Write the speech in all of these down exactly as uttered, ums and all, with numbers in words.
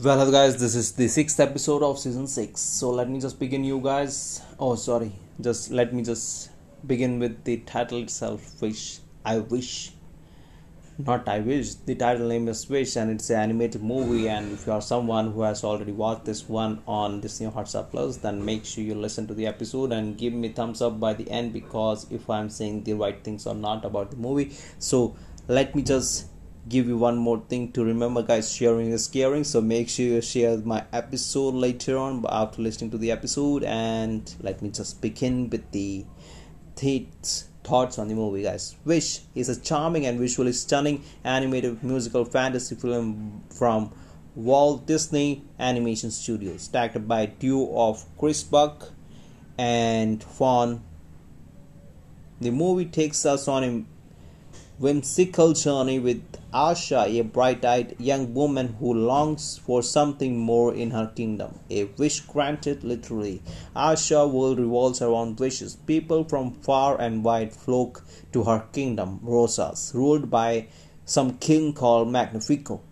Well, hello guys, this is the sixth episode of season six. So let me just begin, you guys. Oh, sorry. Just let me just begin with the title itself. Wish. I wish. Not I wish. The title name is Wish, and it's an animated movie. And if you are someone who has already watched this one on Disney Hotstar Plus, then make sure you listen to the episode and give me thumbs up by the end, because if I'm saying the right things or not about the movie. So let me just give you one more thing to remember, guys. Sharing is caring, so make sure you share my episode later on after listening to the episode. And let me just begin with the th- thoughts on the movie, guys. Wish is a charming and visually stunning animated musical fantasy film from Walt Disney Animation Studios, directed by a duo of Chris Buck and Fawn. The movie takes us on a whimsical journey with Asha, a bright-eyed young woman who longs for something more in her kingdom. A wish granted, literally. Asha's world revolves around wishes. People from far and wide flock to her kingdom, Rosas, ruled by some king called Magnifico,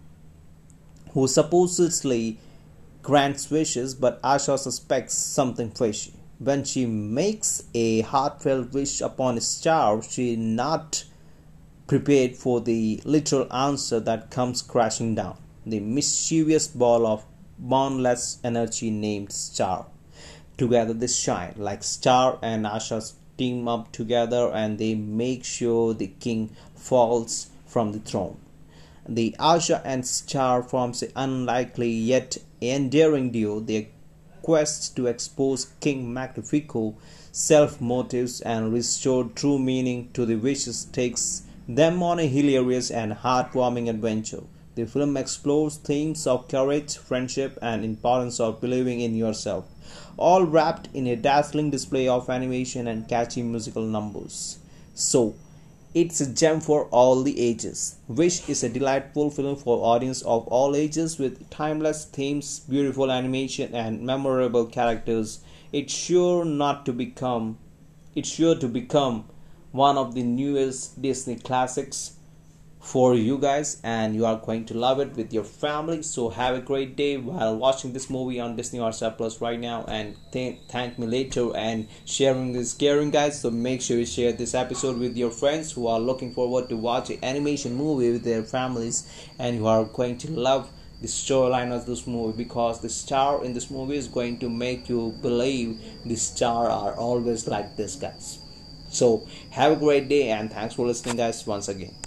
who supposedly grants wishes, but Asha suspects something fishy. When she makes a heartfelt wish upon a star, she not prepared for the literal answer that comes crashing down. The mischievous ball of boundless energy named Star. Together they shine, like Star and Asha team up together, and they make sure the king falls from the throne. The Asha and Star forms an unlikely yet endearing duo. Their quest to expose King Magnifico's self-motives and restore true meaning to the wishes takes them on a hilarious and heartwarming adventure. The film explores themes of courage, friendship, and importance of believing in yourself, all wrapped in a dazzling display of animation and catchy musical numbers. So, it's a gem for all the ages. Wish is a delightful film for audience of all ages with timeless themes, beautiful animation, and memorable characters. It's sure not to become. It's sure to become one of the newest Disney classics for you guys, and you are going to love it with your family. So have a great day while watching this movie on Disney Hotstar Plus right now, and th- thank me later. And sharing is caring, guys, so make sure you share this episode with your friends who are looking forward to watch an animation movie with their families, and you are going to love the storyline of this movie, because the star in this movie is going to make you believe the star are always like this, guys. So have a great day, and thanks for listening, guys, once again.